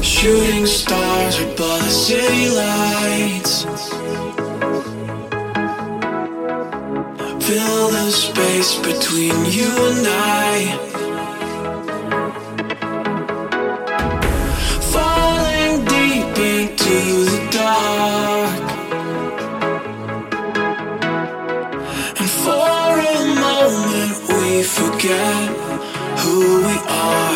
Shooting stars above the city lights. Fill the space between you and I. Falling deep into the dark. And for a moment we forget who we are.